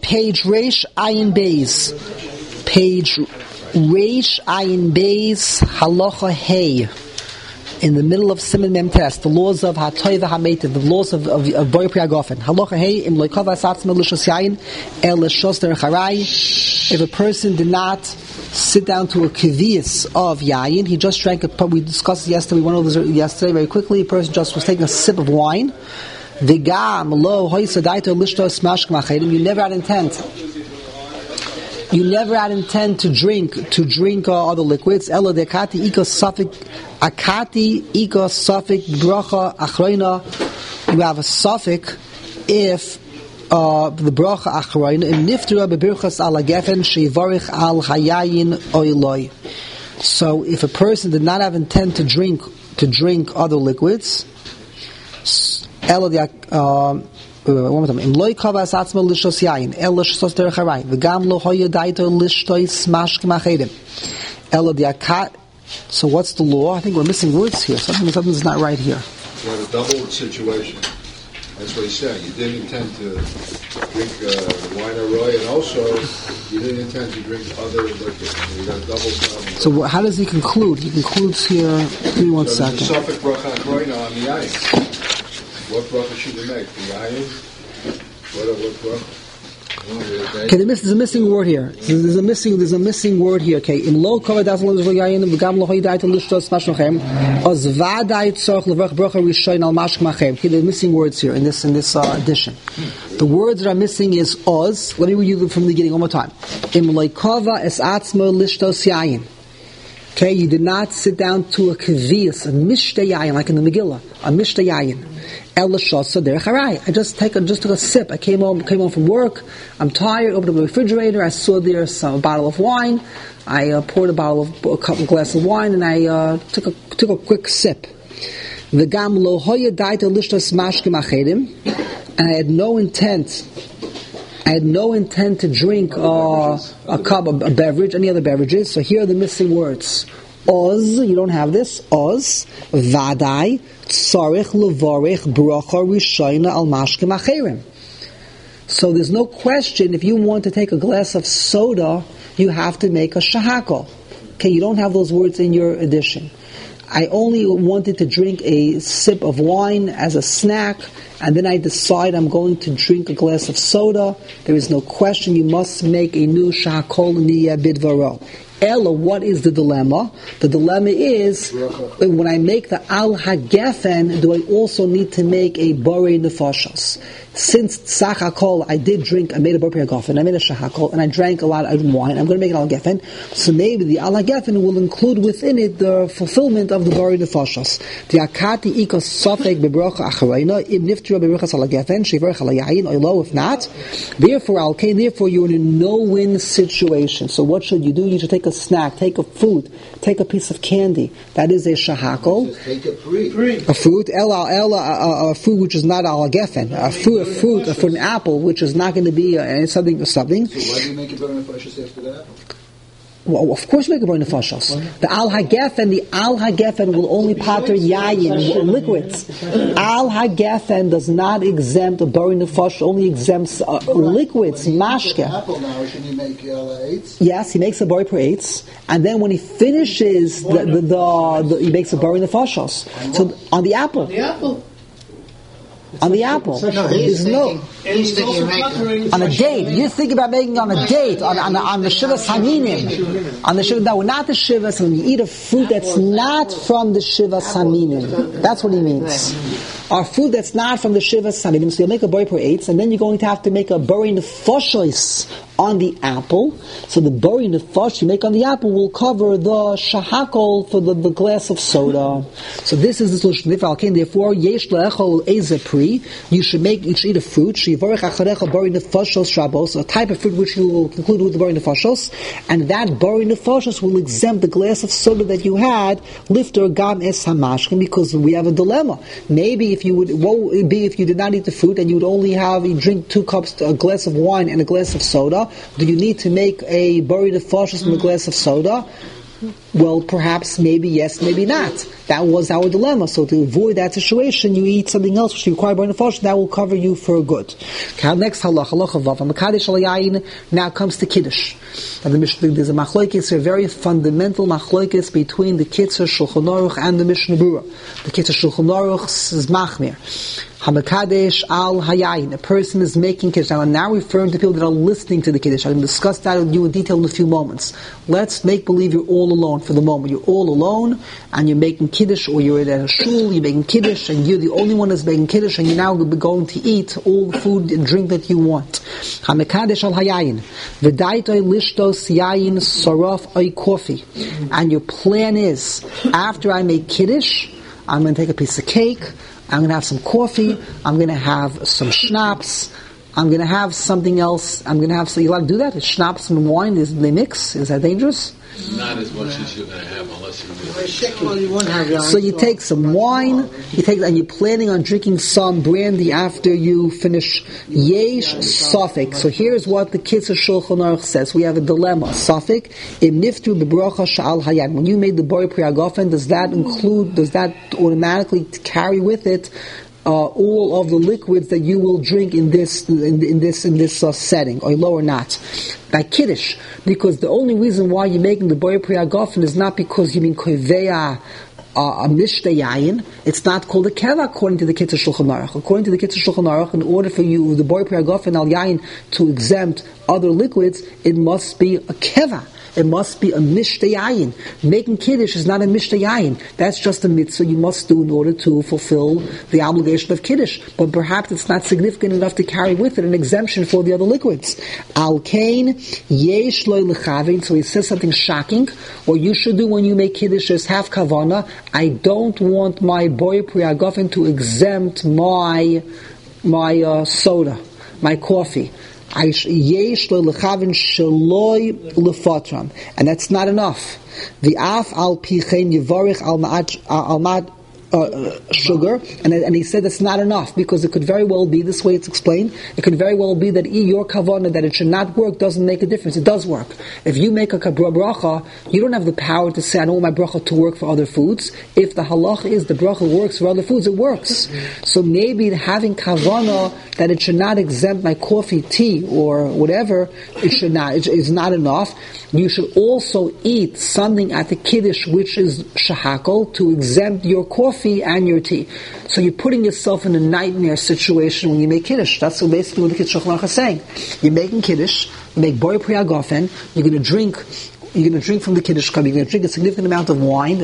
page Reish Ayin Beis. Page Reish Ayin Beis, Halacha Hey. In the middle of Siman Mem Test, the laws of Hatoy v'Hametiv, the laws of Bori Pri Hagofen. Halacha Hey, Im Lo Yikava Asatzmo L'Shos Yayin, El L'Shos Derech Harai. If a person did not sit down to a kaviyas of yayin, he just drank we discussed it yesterday, we went over this yesterday very quickly, a person just was taking a sip of wine. V'gam lo hoysadaito lishtos mashk machedim, you never had intent to drink other liquids. Elo de akati iko suffix bracha achroina. You have a suffix if the bracha achroina im niftera bebirchas ala gefen sheivarich al hayayin oiloi. So if a person did not have intent to drink other liquids, elo de one more time. Im loy kavas atzmo lishos yayin, el lishos derech harai, v'gam lo hoya daito lishtois mashk machedim, el diakat. So what's the law? I think we're missing words here. Something's not right here. You have a double situation. That's what he's saying. You didn't intend to drink wine or rye, and also you didn't intend to drink other liquids. You got a double problem. So how does he conclude? He concludes here. Give me 1 second. There's a suffix bracha right on the yayin. What bracha should we make? The yayin? What bracha? Okay, there's a missing word here. There's a missing word here. Okay, in low cover das lo yayin v'gam lo hoydait lishtos mashmachem az vadai tzorch levrach bracha rishoin al mashmachem. Okay, there's missing words here in this edition. The words that are missing is oz. Let me read you from the beginning one more time. Im loy kava es atzmo lishtos yayin. Okay, you did not sit down to a kaviyas, a mishta yayin, like in the Megillah, a mishta yayin. I just took a sip. I came home from work. I'm tired. Opened up the refrigerator. I saw there's a bottle of wine. I poured a glass of wine, and I took a quick sip. And I had no intent to drink a cup, a beverage, any other beverages. So here are the missing words. Oz, you don't have this. Oz, vadai, tzarich levarich bracha rishayna al mashkim acherim. So there's no question, if you want to take a glass of soda, you have to make a shahakol. Okay, you don't have those words in your edition. I only wanted to drink a sip of wine as a snack, and then I decide I'm going to drink a glass of soda. There is no question, you must make a new shahakol niya bidvaro. Ella, what is the dilemma? The dilemma is, when I make the al hagefen, do I also need to make a borei nefashos? Since tzachakol, I made a borei hagefen, I made a shahakol, and I drank a lot of wine, I'm going to make an al hagefen, so maybe the al hagefen will include within it the fulfillment of the borei nefashos. The akati ikos sofek bebracha acharayna, im niftira bebrachas al hagefen, shivarech al hayayin, oilo, if not. Therefore, you're in a no-win situation. So what should you do? You should take a snack, take a food, take a piece of candy. That is a shahakol. Take a fruit. A food which is not al gefen. A fruit, an apple, which is not going to be something. So why do you make it burn nefashos after that? Well, of course, make a burn nefashos. The al hagefen will only pater yayin liquids. Al hagefen does not exempt a burn nefashos; only exempts liquids, mashke. Apple now, should he make eights? Yes, he makes a bori per eights, and then when he finishes he makes a burn nefashos. So on the apple. On the apple. He's thinking on a date. You're thinking about making on a date, on the Shivas Haminim. On the Shivas, no, not the Shivas, when you eat a fruit that's not from the Shivas Haminim. That's what he means. Or food that's not from the Shivas Haminim. So you'll make a bori per eights, and then you're going to have to make a bori nefashos on the apple. So the bori nefashos you make on the apple will cover the shahakol for the glass of soda. So this is the solution. Therefore, yesh le'echol eze pri. You should eat a fruit. Shivarech acharecha bori nefashos shabos, a type of fruit which you will conclude with the bori nefashos, and that bori nefashos will exempt the glass of soda that you had, lifter gam es hamashkim, because we have a dilemma. Maybe if you did not eat the fruit and you drink 2 cups, a glass of wine and a glass of soda, do you need to make a bori nefashos from a glass of soda? Well, perhaps, maybe yes, maybe not. That was our dilemma. So to avoid that situation, you eat something else which you require by nefesh, that will cover you for good. Next halacha vav. Now comes to kiddush. And there's a machlokes, a very fundamental machlokes between the Kitzur Shulchan Aruch and the Mishnah Berurah. The Kitzur Shulchan Aruch is machmir. Hamakadesh al hayayin. A person is making kiddush. Now I'm now referring to people that are listening to the kiddush. I'm going to discuss that with you in detail in a few moments. Let's make believe you're all alone for the moment. You're all alone and you're making kiddush, or you're at a shul, you're making kiddush, and you're the only one that's making kiddush, and you're now going to eat all the food and drink that you want. Hamakadesh al hayayin. V'daitoi lishtos yayin saraf ay coffee. And your plan is, after I make kiddush, I'm going to take a piece of cake, I'm going to have some coffee, I'm going to have some schnapps, I'm going to have something else, I'm going to have, so you allowed to do that? Is schnapps and wine, they mix? Is that dangerous? Not as much as you're going to have unless you Well, you won't have So you take some wine, and you're planning on drinking some brandy after you finish yesh safek. So here's what the Kitzur Shulchan Aruch says. We have a dilemma. Safek, im niftu b'bracha sha'al hayad. When you made the Borei Pri Hagafen, does that automatically carry with it all of the liquids that you will drink in this setting, or low or not? By kiddush, because the only reason why you're making the Borei Pri Hagafen is not because you mean koveya a mishteh yayin. It's not called a keva according to the Kitzur Shulchan Aruch. According to the Kitzur Shulchan Aruch, in order for you the Borei Pri Hagafen al yayin to exempt other liquids, it must be a keva. It must be a mishteh yayin. Making kiddush is not a mishteh yayin. That's just a mitzvah you must do in order to fulfill the obligation of kiddush. But perhaps it's not significant enough to carry with it an exemption for the other liquids. Al kain yesh loy lechavin. So he says something shocking. What you should do when you make kiddush is have kavana. I don't want my Borei Pri Hagafen to exempt my soda, my coffee. And that's not enough. The af al pichen yivarich al mad sugar, and he said that's not enough, because it could very well be, this way it's explained, it could very well be that your kavanah that it should not work doesn't make a difference. It does work. If you make a bracha, you don't have the power to say I don't want my bracha to work for other foods. If the halacha is the bracha works for other foods, it works. So maybe having kavanah that it should not exempt my coffee, tea, or whatever, it should not, it is not enough. You should also eat something at the kiddush which is shahakol to exempt your coffee and your tea. So you're putting yourself in a nightmare situation when you make kiddush. That's basically what the Kitzur Shulchan Aruch is saying. You're making kiddush, you make Borei Pri Hagafen, you're going to drink from the kiddush cup, you're going to drink a significant amount of wine,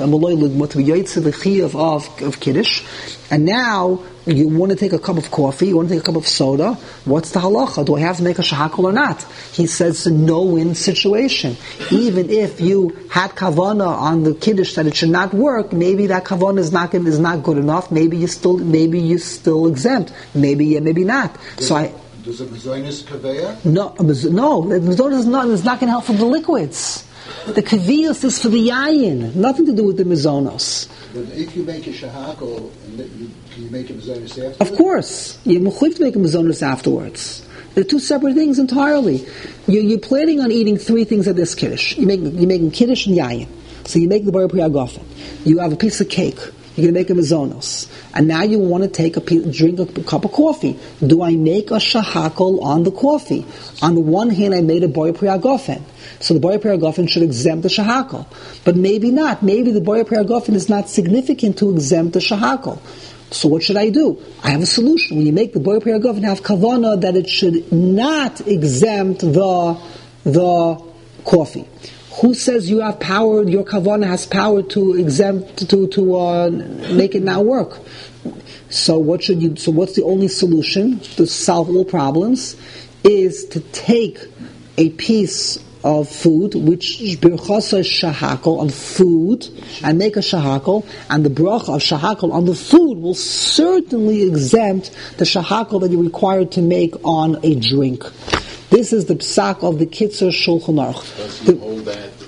of kiddush, and now you want to take a cup of coffee, you want to take a cup of soda. What's the halacha? Do I have to make a shahakol or not? He says it's a no-win situation. Even if you had kavanah on the kiddush that it should not work, maybe that kavanah is not good enough. Maybe you're still exempt. Maybe not. Does a mezonos kaveya? No, the mezonos is not going to help for the liquids. The kaviyos is for the yayin, nothing to do with the mezonos. But if you make a shahakol, can you make a mezonos afterwards? Of course. You're mechuyev to make a mezonos afterwards. They're two separate things entirely. You're planning on eating three things at this kiddush. You're making kiddush and yayin. So you make the Borei Pri Hagafen. You have a piece of cake. You're going to make a mezonos. And now you want to drink a cup of coffee. Do I make a shahakol on the coffee? On the one hand, I made a Borei Pri Hagafen. So the Borei Pri Hagafen should exempt the shahakol. But maybe not. Maybe the Borei Pri Hagafen is not significant to exempt the shahakol. So what should I do? I have a solution. When you make the Borei Pri Hagafen, have kavanah that it should not exempt the coffee. Who says you have power? Your kavanah has power to exempt to make it not work. So what should you? So what's the only solution to solve all problems? Is to take a piece of food, which birchasa is shahakol on food, and make a shahakol, and the bracha of shahakol on the food will certainly exempt the shahakol that you're required to make on a drink. This is the psak of the Kitzur Shulchan Aruch. Does he hold that on every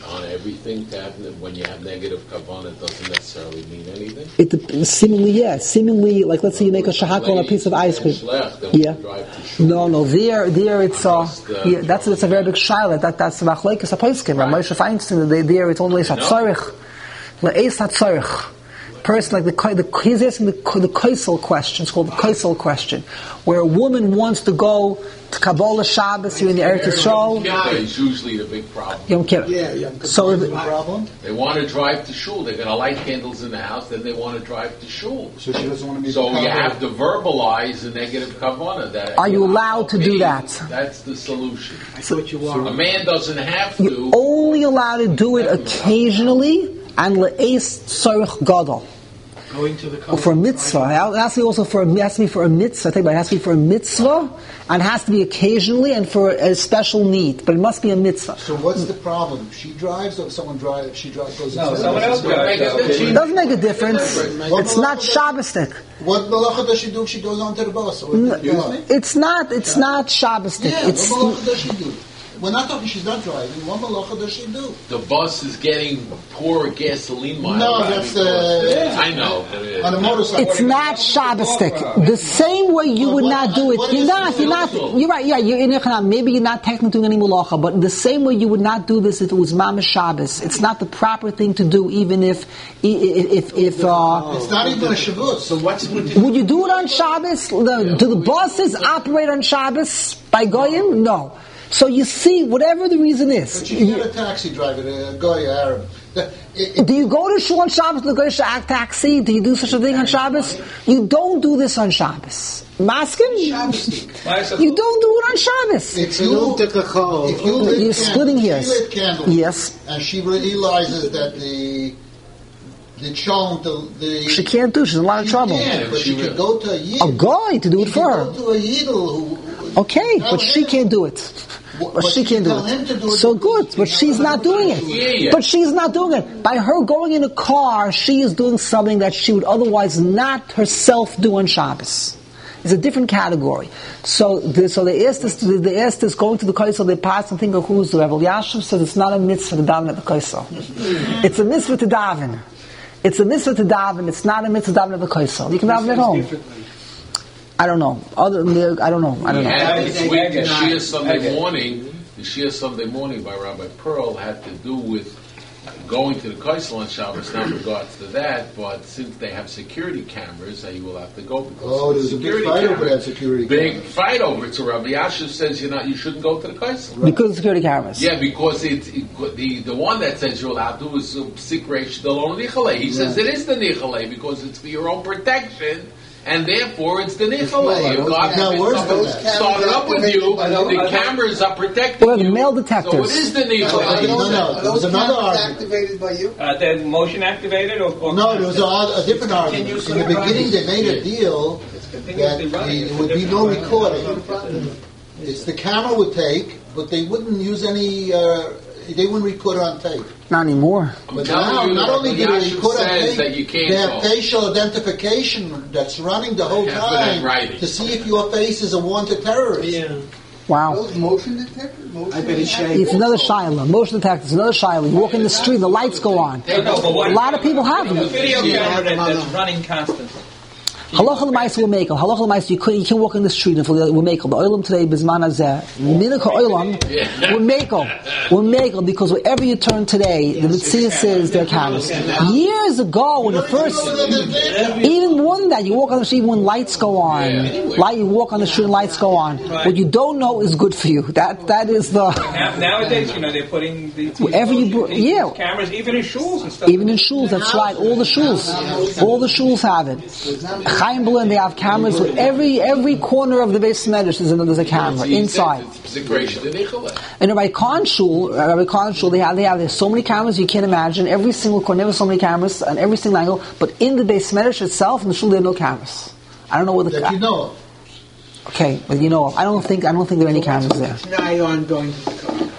everything to have, when you have negative kavanah, doesn't necessarily mean anything? Seemingly, yeah. Seemingly, like let's say you make a shahak on a piece of ice cream. Yeah. No. There it's yeah. That's a very big shaila. That's the machlokes a poskim. Moshe Feinstein. There it's only hatzarich, le'es hatzarich. Person like he's asking the kaisel question. It's called the kaisel question, where a woman wants to go to Kabbalah Shabbos here in the Eretz Yisrael. It's usually the big problem. Yom Kippur. So the problem. They want to drive to shul. They're going to light candles in the house. Then they want to drive to shul. So she doesn't want to be. So you have to verbalize the negative kavanah. That are you allowed to do that? That's the solution. I thought you were. A man doesn't have to. You're only allowed to do it occasionally and le'es tzarich gadol. Going to the or for a mitzvah. It has to be also for a mitzvah. I think it has to be for a mitzvah, and it has to be occasionally and for a special need. But it must be a mitzvah. So what's the problem? She drives, or someone drives? She drives. Goes no, someone else drives. It doesn't make a difference. It's not Shabbosdik. What malacha does she do if she goes onto the bus? It's not Shabbosdik. Yeah, what malacha does she do? We're not talking she's not driving. What malacha does she do? The bus is getting poor gasoline miles. No, that's I know. On a motorcycle. It's not Shabbosdik. The same way you would not do it. You're not. You're right. Yeah, maybe you're not technically doing any malacha, but the same way you would not do this if it was Mamash Shabbos. It's not the proper thing to do, even if it's not even a Shavuot. So would you do it on Shabbos? Do the buses operate on Shabbos by Goyim? No. So you see, whatever the reason is. But she's not a taxi driver, a Goy Arab. Do you go to shul on Shabbos to go to taxi? Do you do such a thing on Shabbos? You don't do this on Shabbos. Maskin? You don't do it on Shabbos. If you you're splitting hairs. Yes. And she realizes that the she can't do. She's in a lot of trouble. But she could go to a yidel. A guy to do it for her. Go to a yidel okay, but she can't do it. But she can't do it. So good, but she's not doing it. But she's not doing it. By her going in a car, she is doing something that she would otherwise not herself do on Shabbos. It's a different category. So they asked this going to the Kaisel, they passed and think of who's the Rebbe Yashiv says it's not a mitzvah to daven at the Kaisel. It's a mitzvah to daven. It's a mitzvah to daven. It's not a mitzvah to daven at the Kaisel. You can daven at home. I don't know. I don't know. This week, the Shia Sunday morning by Rabbi Pearl had to do with going to the Kaisel on Shabbos, not in regards to that, but since they have security cameras, you will have to go. Because there's a big fight over that security camera. Big fight over it. So Rabbi Yashiv says you shouldn't go to the Kaisel. Right. Because of security cameras. Yeah, because the one that says you're allowed to is Sikresh Delon Nichale. He says it is the Nichale because it's for your own protection. And therefore, it's the Nichale. God started up with you. The cameras are protecting the mail detectors. So it is the Nichale. No. There was another argument. Activated by you? The motion activated? Or no, there was a different argument. In the beginning, they made a deal that there would be no recording. It's the camera would take, but they wouldn't use any. They wouldn't record on tape. Not anymore. But now, not only do they record on tape, they have facial identification that's running the whole time to see if your face is a wanted terrorist. Yeah. Wow. Those motion detectors? It's another shiloh. Motion detectors, another shiloh. You walk in the street, the lights go on. A lot of people have them. The video camera that's running constantly. Halacha l'maisa will make. Halacha l'maisa, you can walk in the street and will make. The oilam today bizman hazeh. Minuk ha'oilam will make because wherever you turn today, the mitzvah says there are cameras. Years ago, when the first, even more than that, you walk on the street when lights go on. You walk on the street and lights go on. What you don't know is good for you. That is the. Nowadays, they're putting these cameras even in shuls and stuff. Even in shuls, that's right. All the shuls have it. Chaim Blum, they have cameras with every corner of the base medrash. There's a camera inside. And Rabbi Khan Shul, they have there's so many cameras you can't imagine. Every single corner, never so many cameras on every single angle. But in the base medrash itself, in the shul, there are no cameras. I don't know what that you know. Okay, but I don't think there are any cameras there. Now you're going to the car.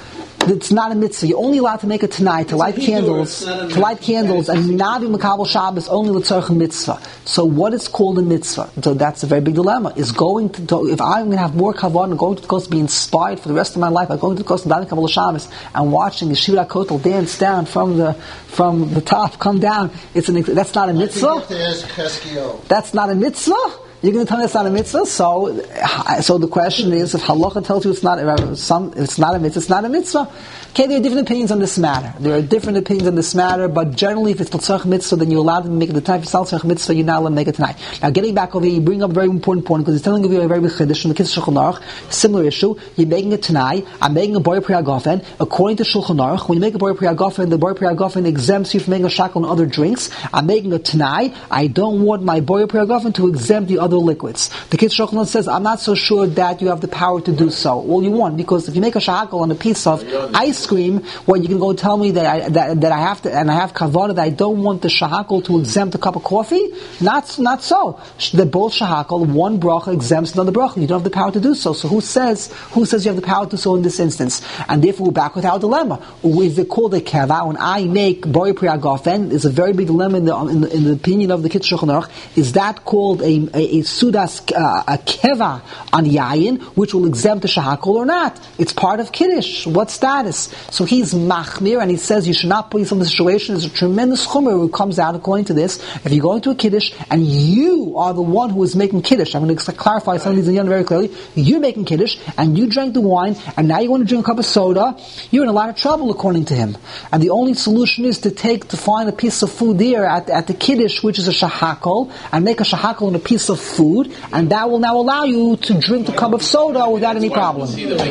it's not a mitzvah. You're only allowed to make it tonight, to light candles, and not be Makabel Shabbos, only l'tzorch mitzvah. So what is called a mitzvah? So that's a very big dilemma. Is going to, if I'm going to have more kavod and going to the coast to be inspired for the rest of my life, I'm going to the coast of Davening Kabbalah Shabbos and watching the Yeshiva Kotel dance down from the top, come down. That's not a mitzvah. That's not a mitzvah. You're going to tell me it's not a mitzvah? So the question is, if halacha tells you it's not a mitzvah, it's not a mitzvah. Okay, there are different opinions on this matter. But generally, if it's l'tzorch mitzvah, then you're allowed to make it the time. If it's not l'tzorch mitzvah, you're not allowed to make it tonight. Now, getting back over here, you bring up a very important point, because he's telling you a very big chiddush in the Kitzur Shulchan Aruch. Similar issue. You're making it tonight. I'm making a Borei Pri Hagafen. According to Shulchan Aruch, when you make a Borei Pri Hagafen, the Borei Pri Hagafen exempts you from making a shackle and other drinks. I'm making it tonight. I don't want my Borei Pri Hagafen to exempt the other liquids. The Kitzur Shulchan Aruch says, I'm not so sure that you have the power to do so. Well, you won't, because if you make a shackle on a piece of ice cream, well, you can go tell me that I have to, and I have kavod that I don't want the shahakol to exempt a cup of coffee. Not so. They're both shahakol. One bracha exempts another bracha. You don't have the power to do so. So who says you have the power to do so in this instance? And therefore we're back with our dilemma. If they call the keva, when I make Borei Pri Hagafen, there's a very big dilemma in the opinion of the Kitzur Shulchan Aruch. Is that called a sudas a keva on yayin, which will exempt the shahakol or not? It's part of kiddush. What status? So he's machmir, and he says you should not put yourself in the situation. There's a tremendous chumrah who comes out according to this. If you go into a kiddush and you are the one who is making kiddush, I'm going to clarify some of these very clearly. You're making kiddush and you drank the wine, and now you want to drink a cup of soda. You're in a lot of trouble according to him. And the only solution is to find a piece of food there at the kiddush, which is a shahakol, and make a shahakol on a piece of food, and that will now allow you to drink the cup of soda without any problem.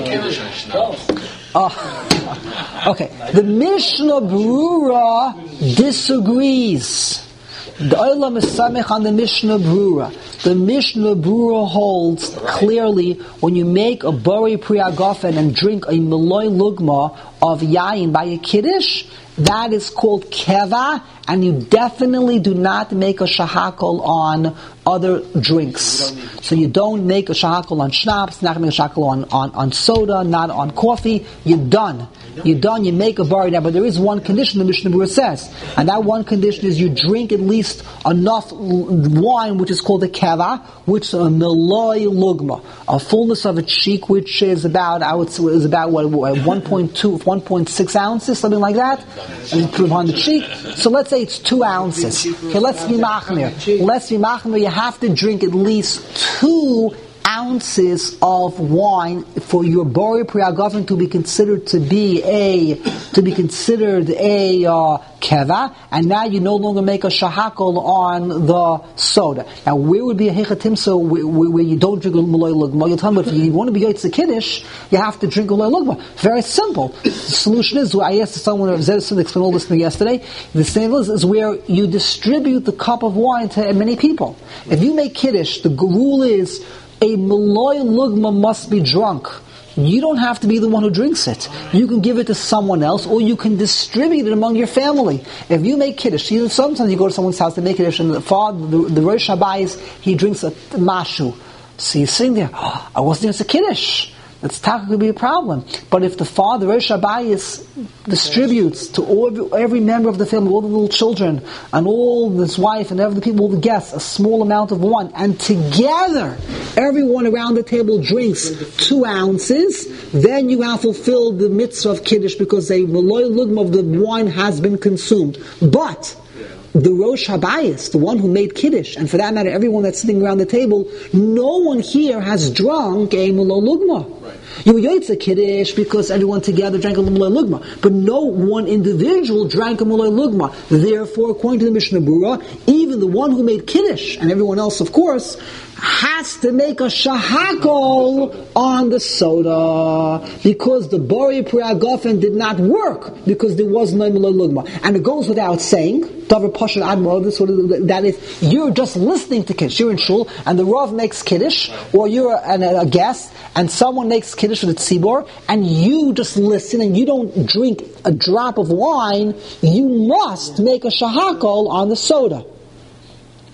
Okay, the Mishnah Berurah disagrees. The Olam is samech on the Mishnah Berurah. The Mishnah Berurah holds clearly when you make a Borei Pri Hagafen and drink a Meloi Lugma of Yayin by a Kiddush, that is called Keva, and you definitely do not make a shahakol on other drinks. So you don't make a shahakol on schnapps, not make a shahakol on soda, not on coffee. You're done. You make a Borei now, but there is one condition the Mishnah Berurah says, and that one condition is you drink at least enough wine, which is called a keva, which is a meloi lugma, a fullness of a cheek, which is about 1.6 ounces, something like that, and put it on the cheek. So let's say it's 2 ounces. Okay, let's be machmir. You have to drink at least 2 ounces of wine for your Borei Pri Hagafen to be considered a keva, and now you no longer make a shahakol on the soda. Now, where would be a hechatimsa where you don't drink a meloi lugma? You'll tell me, if you want to be yotze kiddush, you have to drink a meloi lugma. Very simple. The solution is, I asked someone, Zedison explained all this to me yesterday, the same is where you distribute the cup of wine to many people. If you make kiddush, the rule is, a meloi lugma must be drunk. You don't have to be the one who drinks it. You can give it to someone else, or you can distribute it among your family. If you make kiddush, sometimes you go to someone's house to make kiddush, and the Rosh Habayis, he drinks a mashu. So you're sitting there, I wasn't even a kiddush. That's could be a problem. But if the father, Rosh Habayis, distributes to every member of the family, all the little children, and all his wife, and every people, all the guests, a small amount of wine, and together, everyone around the table drinks 2 ounces, then you have fulfilled the mitzvah of Kiddush, because a meloi lugma of the wine has been consumed. But the Rosh Habayis, the one who made Kiddush, and for that matter, everyone that's sitting around the table, no one here has drunk a meloi lugma. Right. You were yotze Kiddush because everyone together drank a meloi lugma, but no one individual drank a meloi lugma. Therefore, according to the Mishnah Berurah, even the one who made Kiddush, and everyone else, of course, has to make a shahakol on the soda, because the Borei Pri Hagafen did not work, because there was no meloi lugma. And it goes without saying, Davar Pashat Admor, that is, you're just listening to Kiddush. You're in shul, and the Rav makes Kiddush, or you're a guest, and someone makes Kiddush for the tzibor, and you just listen, and you don't drink a drop of wine. You must make a shahakol on the soda.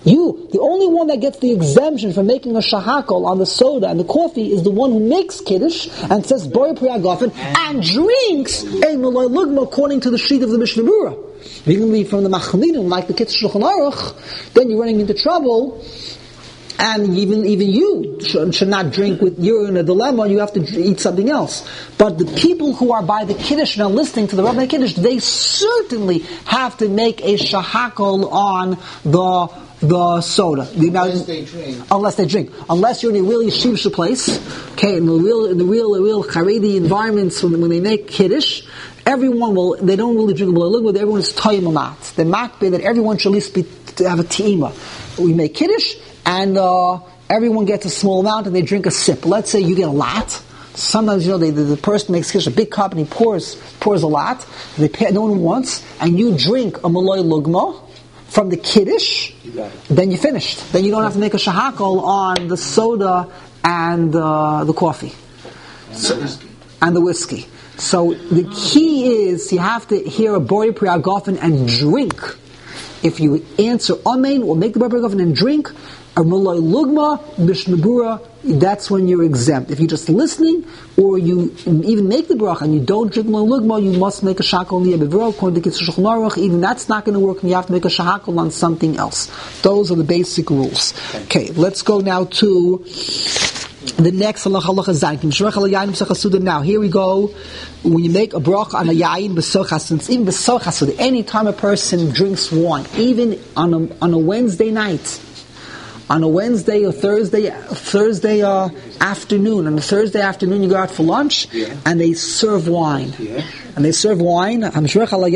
The only one that gets the exemption from making a shahakol on the soda and the coffee is the one who makes kiddush and says Borei Pri Hagafen and drinks a Malay Lugma according to the sheet of the Mishnah Berurah. If you're going to be from the Machamidim like the Kitzur Shulchan Aruch, then you're running into trouble. And even you should not drink you're in a dilemma, you have to eat something else. But the people who are by the Kiddush and are listening to the Rabbi Kiddush, they certainly have to make a shahakol on the soda. Unless they drink. Unless you're in a really yeshivish place, okay, in the real Haredi environments when they make Kiddush, they don't really drink a but everyone is toyim amat. The makbeh that everyone should at least have a te'ima. We make Kiddush, and everyone gets a small amount and they drink a sip. Let's say you get a lot. Sometimes, the person makes Kiddush a big cup and he pours a lot. No one wants, and you drink a Malay Lugma from the Kiddush, then you're finished. Then you don't have to make a shahakol on the soda and the coffee. And the whiskey. So the key is you have to hear a Borei Pri Hagafen and drink. If you answer Amen or make the Borei Pri Hagafen and drink, a Malay Lugma, Mishnah Berurah, that's when you're exempt. If you're just listening, or you even make the bracha and you don't drink Malay Lugma, you must make a shahakol on the Bevero, according to Kitzur Shulchan Aruch. Even that's not going to work, and you have to make a shahakol on something else. Those are the basic rules. Okay, let's go now to the next halacha zayin. Now here we go. When you make a bracha on a yayin b'sochas, even b'sochas, any time a person drinks wine, even on a Wednesday night, on a Wednesday or Thursday afternoon. On a Thursday afternoon, you go out for lunch, and they serve wine. And they serve wine. What does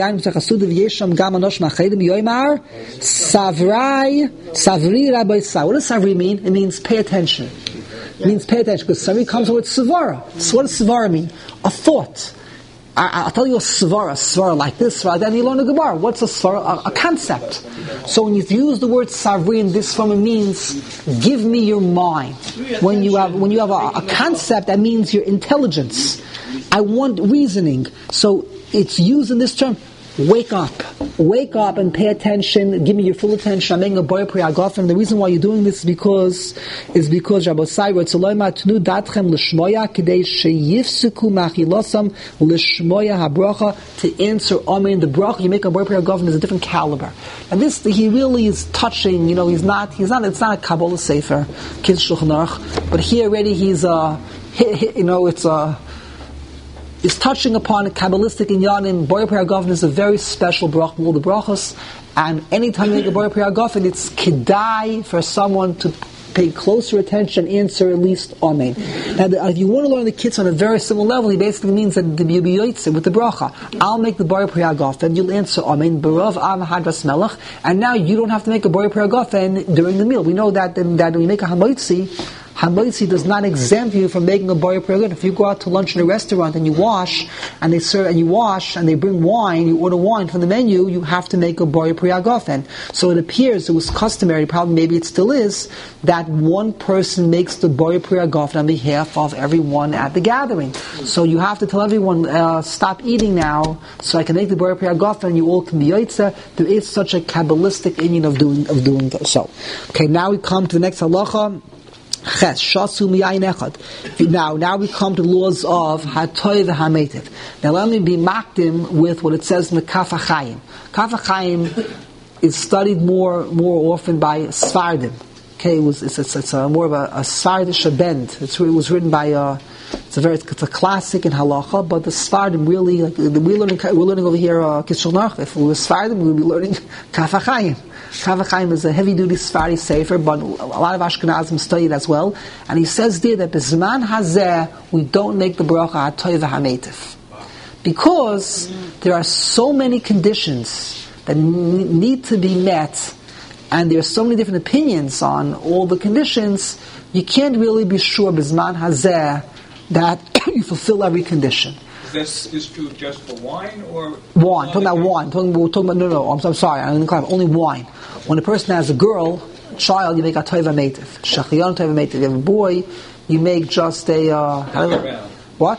savri mean? It means pay attention. It means pay attention, because savri comes with svara. So what does svara mean? A thought. I'll tell you a svara like this, svara, then you learn a Gemara. What's a svara? A concept. So when you use the word savri in this form, it means give me your mind. When you have a concept, that means your intelligence. I want reasoning. So it's used in this term. Wake up and pay attention. Give me your full attention. I'm making a Borei Pri Hagafen. The reason why you're doing this is because Rabbosai wrote Tzoloima Tnu Datchem L'Shmoya K'dei Sheyifsuku Machilosam L'Shmoya HaBracha, to answer Amen. The bracha you make a Borei Pri Hagafen is a different caliber. And this, he really is touching. It's not a Kabbalah Sefer, Kitzur Shulchan Aruch, but here already is touching upon a Kabbalistic inyanim. Borei Pri Hagafen is a very special bracha, all the brachas, and anytime you make a Borei Pri Hagafen, it's kedai for someone to pay closer attention and answer at least Amen. Now, if you want to learn the kids on a very similar level, he basically means that you'll be yotzei with the bracha. I'll make the Borei Pri Hagafen, you'll answer Amen, Barav Am Hadras Melech, and now you don't have to make a Borei Pri Hagafen during the meal. We know that when you make a Hamotzi does not exempt you from making a Borei Pri Hagafen. If you go out to lunch in a restaurant and you wash, and they serve, and you wash, and they bring wine, you order wine from the menu, you have to make a Borei Pri Hagafen. So it appears, it was customary, probably maybe it still is, that one person makes the Borei Pri Hagafen on behalf of everyone at the gathering. So you have to tell everyone, stop eating now, so I can make the Borei Pri Hagafen, and you all can be yotzei. There is such a Kabbalistic inyan of doing so. Okay, now we come to the next halacha. Now we come to the laws of Hatoy v'Hametiv. Now let me be makdim with what it says in the Kaf HaChaim. Kaf HaChaim is studied more often by Sfardim. Okay, it's more of a Sfardish bend. It was written by it's a classic in halacha, but the Sfardim really, we're learning over here Kitzur Shulchan Aruch. If we were Sfardim, we would be learning Kaf HaChaim. Kaf HaChaim is a heavy-duty Sfardi sefer, but a lot of Ashkenazim study it as well. And he says there that B'zman Hazeh we don't make the bracha Hatoy v'Hametiv, because there are so many conditions that need to be met, and there are so many different opinions on all the conditions. You can't really be sure B'zman Hazeh that you fulfill every condition. This is true just for wine or wine? Talking about wine. Talking about no. I'm sorry. I'm going to clarify. Only wine. When a person has a child, you make a Hatoy v'Hametiv. Shachiyan Hatoy v'Hametiv. You have a boy, you make just a what?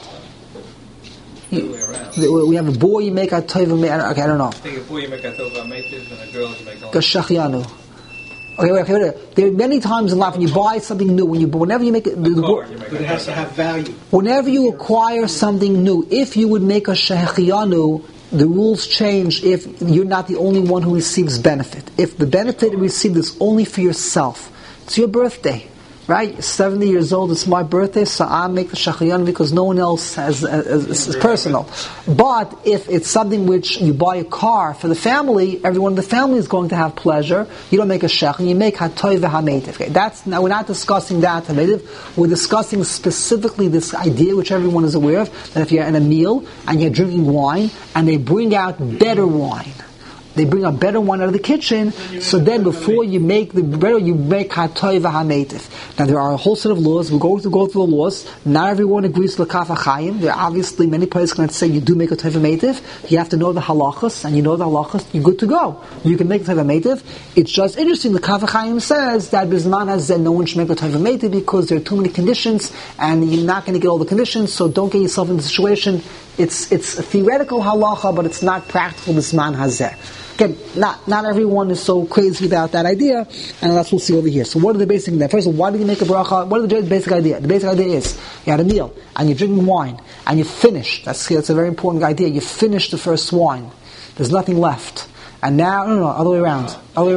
We have a boy, you make a Hatoy v'Hametiv. Okay, I don't know. I think a boy you make a Hatoy v'Hametiv, and a girl you make a Shachiyanu. Okay. There are many times in life when you buy something new, whenever you make it, but it has to have value. Whenever you acquire something new, if you would make a shehechiyanu, the rules change if you're not the only one who receives benefit. If the benefit received is only for yourself, it's your birthday. Right? 70 years old, it's my birthday, so I make the shachriyan because no one else has it's personal. But if it's something which you buy a car for the family, everyone in the family is going to have pleasure. You don't make a shechriyan, you make hatoy v'hametiv. Okay? Now we're not discussing that hametiv. We're discussing specifically this idea, which everyone is aware of, that if you're in a meal and you're drinking wine and they bring out better wine. They bring a better one out of the kitchen, so then before you make the better, you make hatoy v'hametiv. Now there are a whole set of laws. We'll go through the laws. Not everyone agrees to the kaf hachayim. There are obviously many places going to say you do make a hatoy v'hametiv. You have to know the halachas, and you know the halachas, you're good to go. You can make the hatoy v'hametiv. It's just interesting, the kaf hachayim says that bizman hazeh no one should make a hatoy v'hametiv because there are too many conditions, and you're not going to get all the conditions, so don't get yourself in the situation. It's a theoretical halacha, but it's not practical bizman hazeh. Again, not everyone is so crazy about that idea, and that's what we'll see over here. So what are the basic ideas? First of all, why do you make a bracha? What are the basic idea? The basic idea is, you had a meal, and you're drinking wine, and you finish. That's a very important idea. You finish the first wine. There's nothing left. And now, no, other way around.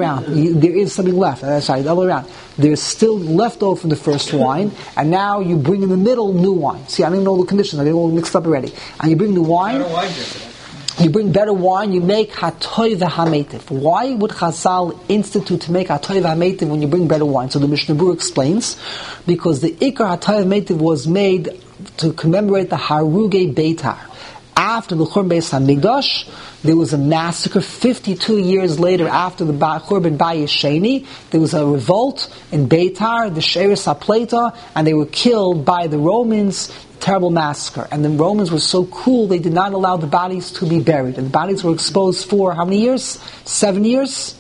There is something left. Sorry, the other way around. There's still left over from the first wine, and now you bring in the middle new wine. See, I didn't know the conditions. I got it all mixed up already. And you bring the wine. I don't like it. You bring better wine, you make hatoy v'hametiv. Why would Chazal institute to make hatoy v'hametiv when you bring better wine? So the Mishnah Berurah explains, because the Ikar hatoy v'hametiv was made to commemorate the Harugei Beitar. After the Churban Beis Hamikdash, there was a massacre. 52 years later, after the Churban Bayis Sheni, there was a revolt in Beitar, the Sheres HaPleita, and they were killed by the Romans. Terrible massacre. And the Romans were so cruel, they did not allow the bodies to be buried. And the bodies were exposed for how many years? 7 years?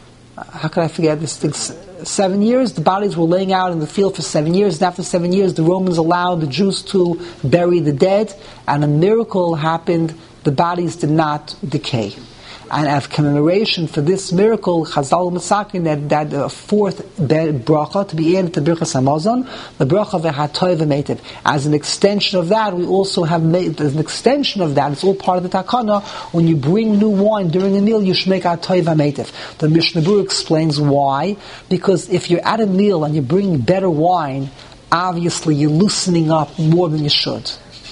How could I forget this thing? 7 years? The bodies were laying out in the field for 7 years. And after 7 years, the Romans allowed the Jews to bury the dead. And a miracle happened. The bodies did not decay. And as commemoration for this miracle, Chazal Masakin that fourth bracha to be added to Birchas Hamazon, the bracha v'hatoy v'metiv. As an extension of that, we also have made as an extension of that. It's all part of the takana. When you bring new wine during a meal, you should make hatoy v'metiv. The Mishnah Berurah explains why. Because if you're at a meal and you bring better wine, obviously you're loosening up more than you should.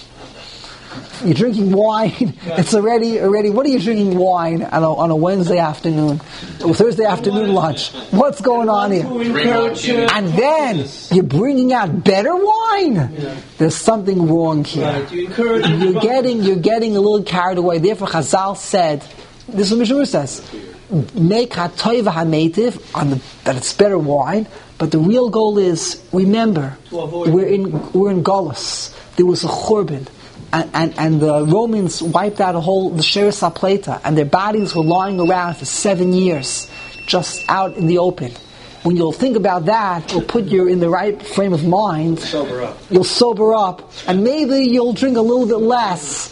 You're drinking wine. It's already. What are you drinking wine on a Wednesday afternoon, or Thursday afternoon lunch? What's going on here? And then you're bringing out better wine. There's something wrong here. You're getting a little carried away. Therefore, Chazal said, this is what Mishnah Berurah says: make hatoy v'hametiv that it's better wine. But the real goal is, remember, we're in Golus. There was a churban. And the Romans wiped out the Sheres HaPleita, and their bodies were lying around for 7 years, just out in the open. When you'll think about that, it'll put you in the right frame of mind. You'll sober up, and maybe you'll drink a little bit less.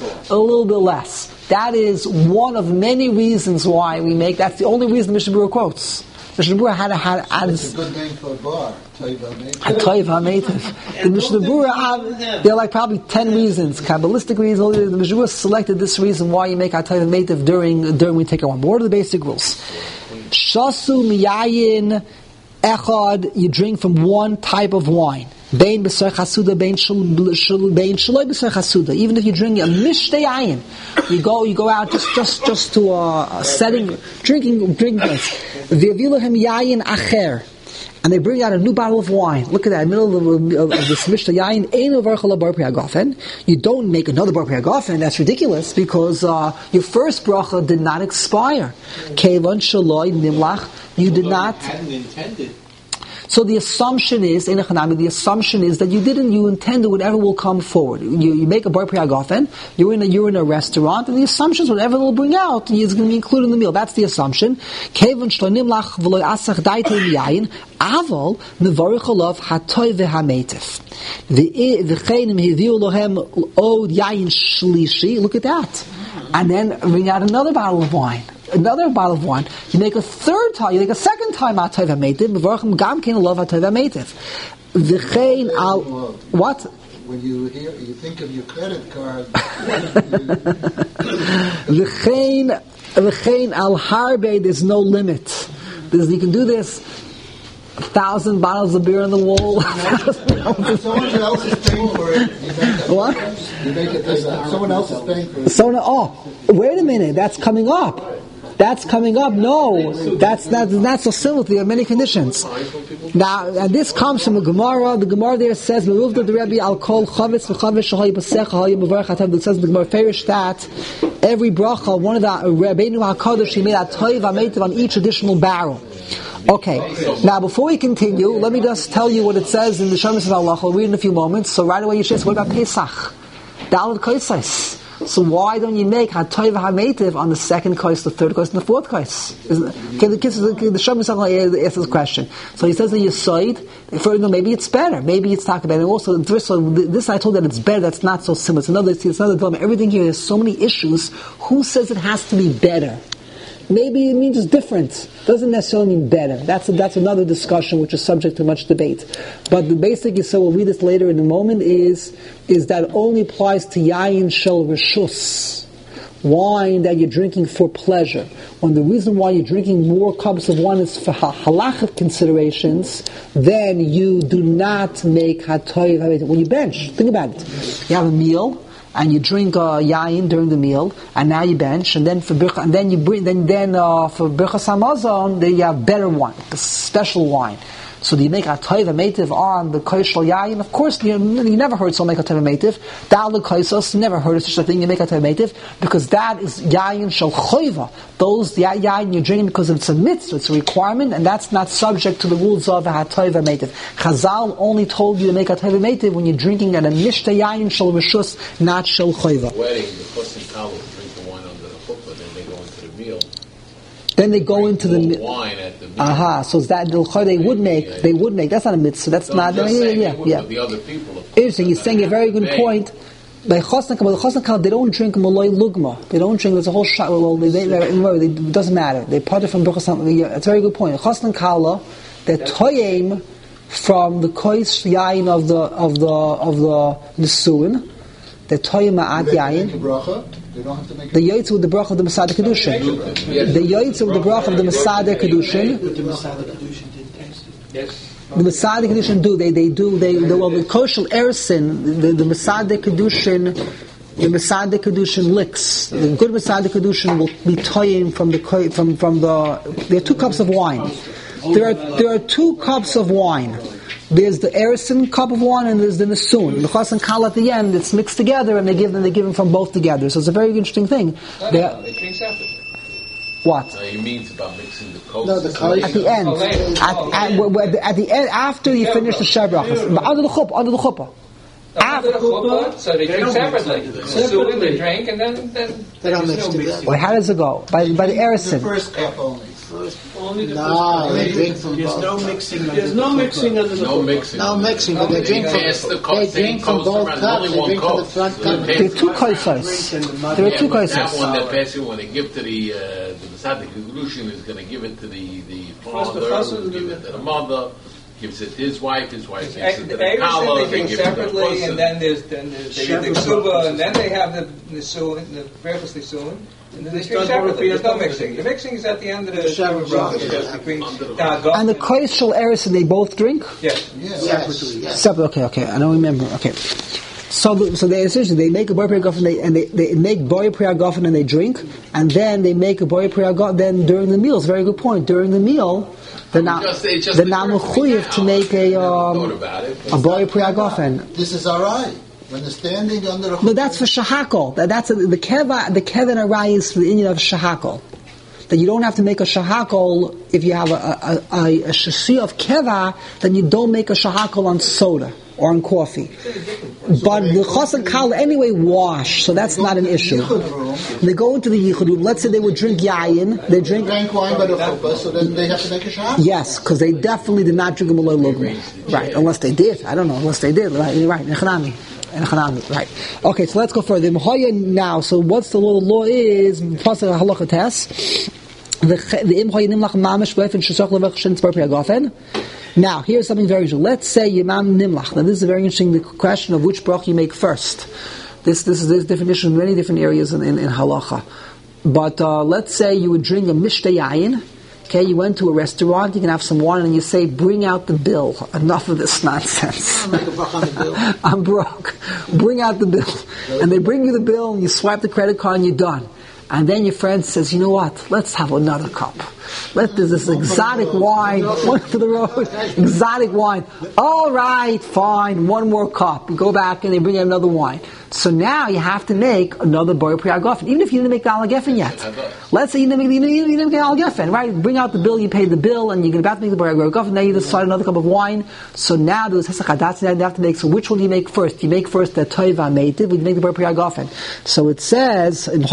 That is one of many reasons why we make. That's the only reason Mishnah Berurah quotes. Mishnah Berurah had it's a good name for a bar. Hatoy v'hametiv. The Mishnah Berurah, there are like probably 10 reasons, Kabbalistic reasons. The Mishnah Berurah selected this reason why you make hatoy v'hametiv during we take a wine. What are the basic rules? Shasu miyayin echad, you drink from one type of wine. Bein b'sar chasuda, bein shaloi b'sar chasuda. Even if you drink a mishtei ayin, you go out just to a setting, drinking place. V'yavilohem yayin acher, and they bring out a new bottle of wine. Look at that, in the middle of this mishtei yayin. Ein uvarcha bar pri hagafen. You don't make another bar pri hagafen. That's ridiculous because your first bracha did not expire. Kevan shaloi nimlach. You did not. Hadn't intended. So the assumption is, that you intended whatever will come forward. You make a bar pri hagafen, you're in a restaurant, and the assumption is whatever they'll bring out is going to be included in the meal. That's the assumption. Kevon shlonim lach v'lo asach daite miyayin, aval mevarich olav hatoy v'hametif. V'chenim hiviu lohem od yayin shlishi. Look at that. And then bring out another bottle of wine. another bottle of wine, you make a third time, you make a second time Hatov HaMeitiv, Mevorchim Gam Kein Lov Hatov HaMeitiv. V'chein al, what? When you think of your credit card. V'chein al harbe, there's no limit. You can do this. 1,000 bottles of beer on the wall. Someone else is paying for it. What? Someone else is paying for it. Wait a minute. That's coming up. No, that's not so simple. There are many conditions. Now, and this comes from the Gemara. The Gemara there says, "Meruvd the Rebbe al kol chavetz v'chavetz shahay b'secha hayu b'varach hatav." It says in the Gemara Ferish that every bracha, one of the Rebbeinu HaKadosh, he made a toiv ha'meitiv on each additional barrel. Okay, now before we continue, let me just tell you what it says in the Shemus of Allah. I'll read in a few moments. So right away you should say, what about Pesach? Daled Kaisais. So why don't you make Hatoiv HaMeitiv on the second kais, the third kais, and the fourth kais? Okay, the Shemus of Allah asks this question. So he says the Yisoid, maybe it's better. Maybe it's talking about it. And also, this I told that it's better, that's not so simple. It's another dilemma. Everything here, there's so many issues. Who says it has to be better? Maybe it means it's different. Doesn't necessarily mean better. That's another discussion which is subject to much debate. But the basic is, so we'll read this later in a moment, is that only applies to Yayin Shel Rishus, wine that you're drinking for pleasure. When the reason why you're drinking more cups of wine is for halachic considerations, then you do not make Hatoiv. When you bench, think about it. You have a meal, and you drink yayin during the meal, and now you bench, and then for for Birchas Hamazon, then you have better wine, a special wine. So do you make a Hatov HaMeitiv on the Koishal Yayin? Of course, you never heard someone make a Hatov HaMeitiv. Da'al Kaisos, never heard of such a thing. You make a Hatov HaMeitiv because that is Yayin Shel Choiva. Those Yayin you're drinking because it's a mitzvah, it's a requirement, and that's not subject to the rules of a Hatov HaMeitiv. Chazal only told you to make a Hatov HaMeitiv when you're drinking at a Mishta Yayin Shel Rishus, not Shel Choiva. Wedding, the Chos and Kala drink the wine under the chuppah, then they go into the meal. Then they go into the wine at the meal. So is that they would make. That's not a mitzvah. That's not. The other people. Interesting. He's saying a very good point. By Chosn Kala, they don't drink Malay Lugma. They don't drink. There's a whole shot. Well, it doesn't matter. They part it from Birchas. It's a very good point. Chosn Kala, they're toyim from the kois yayin of the Nesuin. They're toyim ma'at yayin. The yaitz with the bracha of the Masada Kedushin. The yaitz with the bracha of the Masada Kedushin. The Masada Kedushin do. They do. The Koshel Ersin, the Masada Kedushin. The Masada Kedushin licks. The good Masada Kedushin will be toying from the. There are 2 cups of wine. There are 2 cups of wine. There's the Erison cup of wine and there's the Nesun. The Chos and Kal at the end, it's mixed together and they give them from both together. So it's a very interesting thing. They drink separately. What? He means about mixing the coats. No, the at the end. At the end, after you finish the Shebrachas. Under the chuppah. Under the chuppah, so they drink separately. They drink and then they don't mix together. Well, how does it go? By the Erison. The first cup only. Only the they drink from both. There's no mixing under the chuppah. No mixing, but they drink from both cups. They drink from the front cup. There are 2 kaisers. There are 2 kaisers. That one that passing when they give to the Masada Kedushin is going to give it to the father, will give it to the mother, gives it to his wife gives it to the Kala, they drink separately, and then there's the Ksuba, and then they have the Nesuin, the Berchus Nesuin. And then they drink separately. There's no mixing. The mixing is at the end of the Shabbat. And the Koishal Erison, they both drink? Yes. Separately, yes. Separately, okay. I don't remember. Okay. So they essentially they make a boy priyagofen and they make boy priyagofen and they drink, and then they make a boy priyagofen. Then during the meal, it's a very good point. During the meal, they're not mechuyev to make a boy priyagofen. This is alright. When they're standing under the. No, that's for shahakol. That's the keva. The keva arai is for the Indian of shahakol. That you don't have to make a shahakol if you have a shashi of keva. Then you don't make a shahakol on soda or on coffee. But the chos and kal anyway wash, so that's not an issue. They go into the yichud room. Let's say they would drink yayin. They drink wine by the chuppah, so then they have to make a shahakol. Yes, because they definitely did not drink a malay lugma. Right, unless they did. I don't know. Unless they did. Right. Nechanami. Right. Okay, so let's go further. Now, so what's the law? The law is pasuk halacha tes. Now, here's something very interesting. Let's say Yimam Nimlach. Now, this is a very interesting question of which brach you make first. There's different issues in many different areas in halacha. But let's say you would drink a mishteh yayin. Okay, you went to a restaurant, you can have some wine, and you say, bring out the bill. Enough of this nonsense. I'm broke. Bring out the bill. And they bring you the bill, and you swipe the credit card, and you're done. And then your friend says, you know what, let's have another cup. There's this exotic wine, one for the road, exotic wine. All right, fine, one more cup. You go back and they bring out another wine. So now you have to make another Borei Pri HaGofen, even if you didn't make the Al Geffen yet. Let's say you didn't make the Al Geffen, right? Bring out the bill, you pay the bill, and you're about to make the Borei HaGofen, now you decide another cup of wine. So now there's Hesach HaDatz, you have to make, so which one do you make first? You make first the Toiva Meitiv, or you make the Borei Pri HaGofen? So it says, then,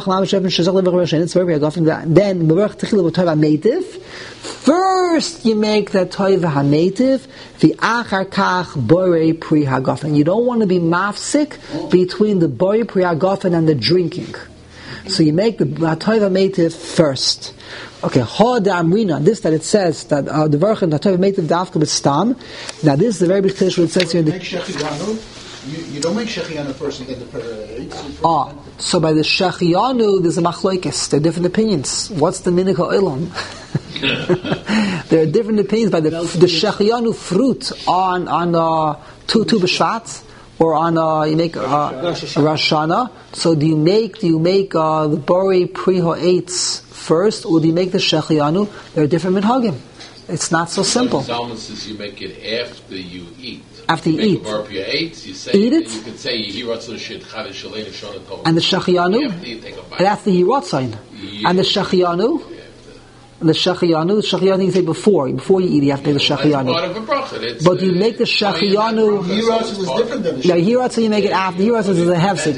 first you make the Toiva HaMeitiv, the Achar Kach Borei Pri HaGofen. You don't want to be mafsik between the Borei Pri HaGofen and the drinking. So you make the Toiva Meitiv first. Okay, Hod Amrina, this that it says that the Verchen, the Toiva Meitiv Dafka B'Stam. Now this is the very big thing what it says here in the... You don't make Shechianu first and get the so by the Shechianu there's a Machloikis. There are different opinions. What's the Minik HaOlam? There are different opinions by the Shechianu fruit on Tu B'Shvat, or on you make Rosh Hashanah. So do you make the Borei Pri HaEitz first, or do you make the Shechianu? There are different minhagim. It's not so simple. Zalman says you make it after you eat. After you eat. You say eat it. You can say and the Shechianu. And after Yiratzain. And the Shechianu. The Shechianu you say before you eat, you have to make the Shechianu. But you make the Shechianu. Yiratzain is different than the Shechianu. Yeah, Yiratzain you make it after. Yiratzain is a hefsek.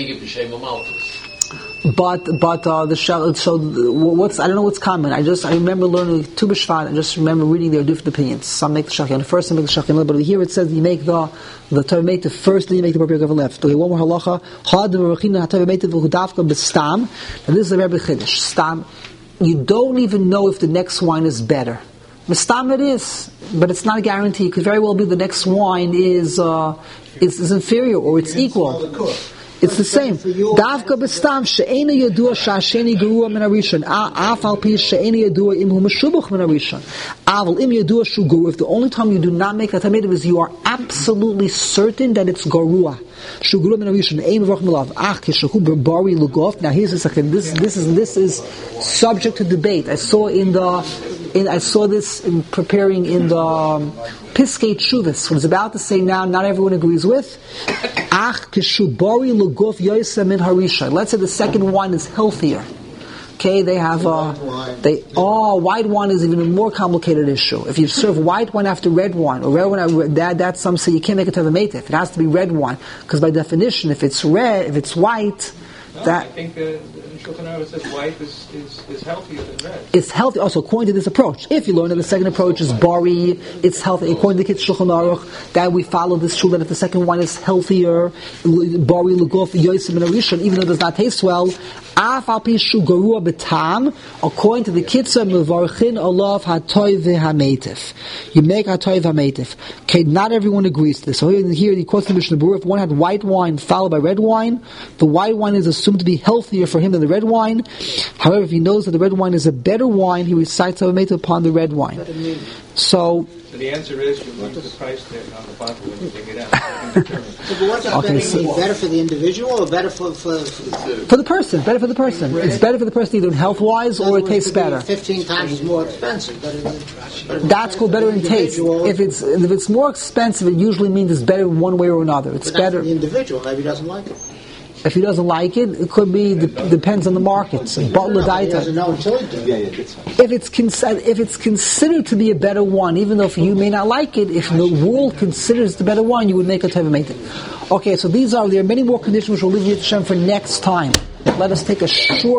But so what's, I don't know what's common. I remember learning Tu B'Shvat. I just remember reading their different opinions. Some make the Shechianu first, some make the Shechianu. But here it says you make the Torah Meitiv first, then you make the Borei Pri HaGofen left. Okay, one more halacha. Had the Merachina Torah Meitiv V'Hudavka B'Stam. And this is a Rebbe Chiddush. Stam. You don't even know if the next wine is better. Stam it is, but it's not a guarantee. It could very well be the next wine is inferior or it's equal. It's the same. Davka b'stam she'ena yadua sha'asheni gerua min harishon. Af al pi she'ena yadua im hu meshubach min harishon. Aval im yadua shu gerua. If the only time you do not make that tamidim is you are absolutely certain that it's gerua. Shu gerua min harishon. Ein v'roch milav. Ach kishahu b'bari lugof. Now here's the second. This is subject to debate. I saw this in preparing in the Piskei Tshuvos. What it's about to say now, not everyone agrees with. Ach kishubari luguf yosem min harisha. Let's say the second wine is healthier. Okay, they have white wine is even a more complicated issue. If you serve white wine after red wine, or red wine, that's some say you can't make it to the meitif. It has to be red wine, because by definition, if it's white. I think the Shulchan Aruch says white is healthier than red. It's healthy also according to this approach. If you learn that the second approach is bari, it's healthy. According to the Shulchan Aruch, that we follow this rule that if the second one is healthier, bari luguf yosim and arishon, even though it does not taste well, af al pi shu garua betam. According to the Kitzur, mevarchin olav hatoy v'hameitif. You make hatoy v'hameitif. Okay, not everyone agrees to this. So here he quotes the Mishnah Berurah. If one had white wine followed by red wine, the white wine is assumed to be healthier for him than the red wine. However, if he knows that the red wine is a better wine, he recites Havameitiv upon the red wine. So the answer is you look at the price tag on the bottle when you bring it out. But what's that better for the individual or better for the person? Better for the person. It's better for the person either health-wise or it tastes better. 15 times more expensive. That's called better in taste. If it's more expensive, it usually means it's better one way or another. It's better. The individual maybe doesn't like it. If he doesn't like it, it could be depends on the market. If it's considered to be a better one, even though you may not like it, if the world considers the better one, you would make a Teva Meitiv. Okay, so there are many more conditions which we'll leave you to Hashem for next time. Let us take a short